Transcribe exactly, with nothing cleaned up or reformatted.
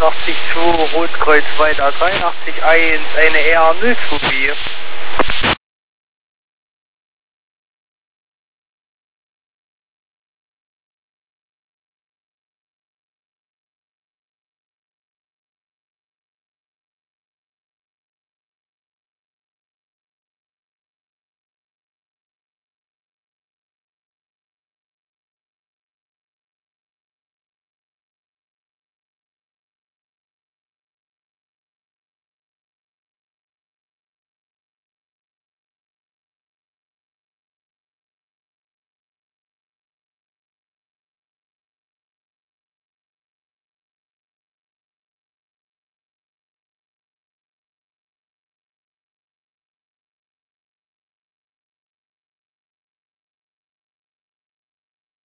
dreiundachtzig zwei Rotkreuz weiter, dreiundachtzig eins, eine R null zwei B.